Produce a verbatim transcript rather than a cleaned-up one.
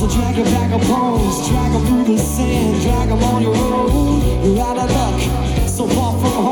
So drag a bag of bones, drag them through the sand, drag them on your own. You're out of luck, so far from home.